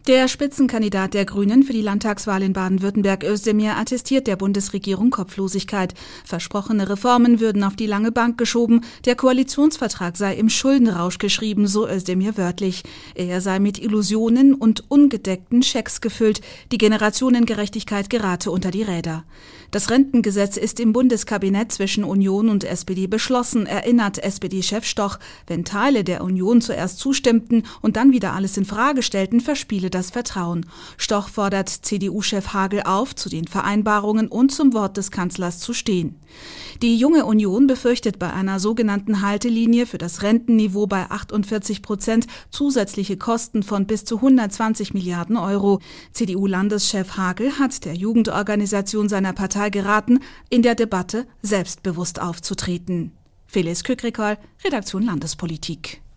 Der Spitzenkandidat der Grünen für die Landtagswahl in Baden-Württemberg, Özdemir, attestiert der Bundesregierung Kopflosigkeit. Versprochene Reformen würden auf die lange Bank geschoben. Der Koalitionsvertrag sei im Schuldenrausch geschrieben, so Özdemir wörtlich. Er sei mit Illusionen und ungedeckten Schecks gefüllt. Die Generationengerechtigkeit gerate unter die Räder. Das Rentengesetz ist im Bundeskabinett zwischen Union und SPD beschlossen, erinnert SPD-Chef Stoch. Wenn Teile der Union zuerst zustimmten und dann wieder alles in Frage stellten, verspiele das Vertrauen. Stoch fordert CDU-Chef Hagel auf, zu den Vereinbarungen und zum Wort des Kanzlers zu stehen. Die Junge Union befürchtet bei einer sogenannten Haltelinie für das Rentenniveau bei 48% zusätzliche Kosten von bis zu 120 Milliarden Euro. CDU-Landeschef Hagel hat der Jugendorganisation seiner Partei geraten, in der Debatte selbstbewusst aufzutreten. Phyllis Kükrikol, Redaktion Landespolitik.